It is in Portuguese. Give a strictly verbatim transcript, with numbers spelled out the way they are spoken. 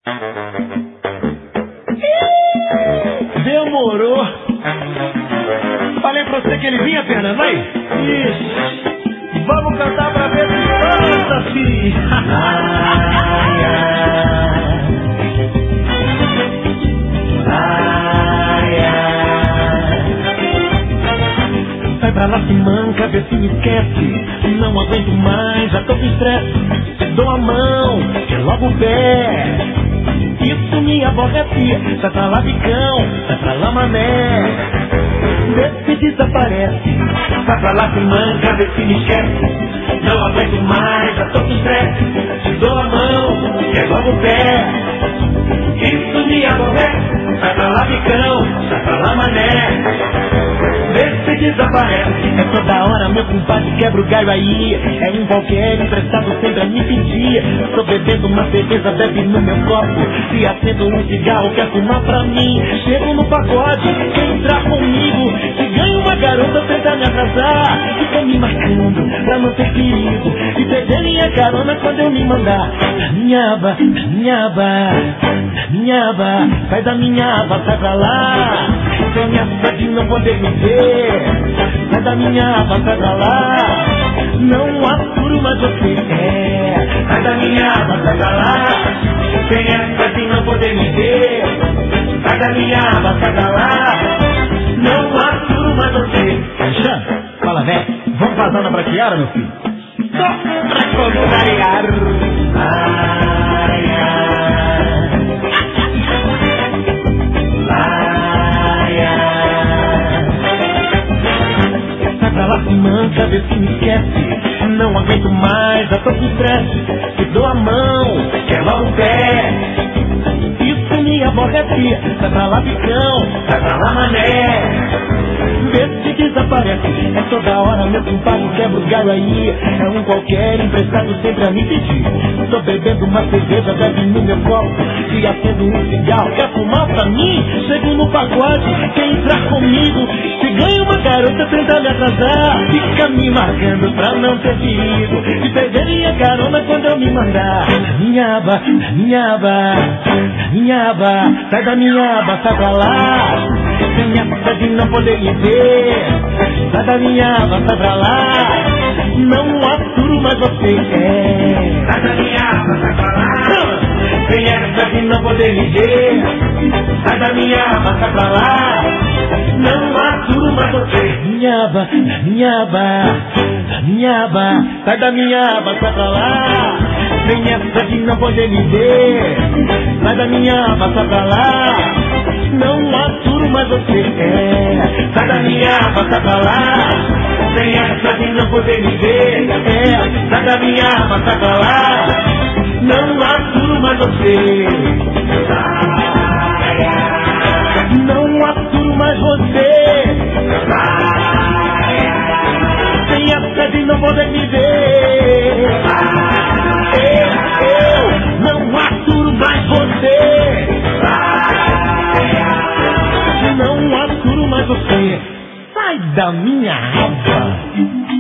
Demorou. Falei pra você que ele vinha, Fernando, vai. Isso. Vamos cantar pra ver se canta, filho. Ai, ai. Ai, ai. Sai pra lá, se manca, vê se me esquece. Não aguento mais, já tô com estresse. Dou a mão, que logo o pé. Isso me aborrece. Sai pra lá, bicão, sai pra lá, mané. Vê se desaparece. Sai pra lá, se manca, vê se me esquece. Não aguento mais, já tô com estresse. Te dou a mão, que logo o pé. Isso me aborrece. Sai pra lá, bicão, sai pra lá, mané. Vê se desaparece. É toda hora, meu compadre, quebra o galho aí. É um qualquer emprestado sempre a me pedir. Tô bebendo uma cerveja, bebe no meu copo. Se acendo um cigarro, quer fumar pra mim. Chego no pagode, quer entrar comigo. Se ganho uma garota, tenta me atrasar. Fica me marcando, pra não ter perigo. E perder minha carona quando eu me mandar. Da minha aba, da minha aba, da minha aba. Sai da minha aba, sai pra lá. Tem essa de não poder me ver. Sai da minha aba, sai pra lá. Não aturo mais você. É. Sai da minha aba, sai pra lá. Tem essa de não poder me ver. Sai da minha aba, sai pra lá. Não aturo mais você. Xan, fala, velho. Vamos vazar na braquiara, meu filho? Só pra contrariar. Ai, ai. Ai, ai. Sai pra lá, se manca, vê se me esquece. Não aguento mais, já tô com estresse. Te dou a mão, quer logo o pé. Isso me aborrece. Sai pra lá, bicão, sai pra lá, mané. Vê se desaparece. É toda hora, meu compadre, quebra o galho aí. É um qualquer emprestado sempre a me pedir. Tô bebendo uma cerveja, bebe no meu copo. Se acendo um cigarro, quer fumar pra mim? Chego no pagode, quer entrar comigo. Se ganha uma garota, tenta me atrasar. Fica me marcando pra não ter perigo. E perder minha carona quando eu me mandar. Da minha aba, da minha aba, da minha aba. Sai da minha aba, sai pra lá. Tem essa de não poder me ver. Sai da minha aba, sai pra lá. Não aturo mais você. É. Sai da minha aba, sai pra lá. Tem essa de não poder me ver. Sai da minha aba, sai pra lá. Não aturo mais você. Minha aba, da minha aba, da minha aba. Sai da minha aba, sai pra lá. Tem essa de não poder me ver. Sai da minha aba, sai pra lá. Não aturo mais você. É. Sai da minha aba, sai pra lá. Tem essa de não poder me ver. É. Sai da minha aba, sai pra lá. Não aturo mais você. Não aturo mais você. Tem essa de não poder me ver. Eu, eu não aturo mais você. Não aturo mais você. Sai da minha aba.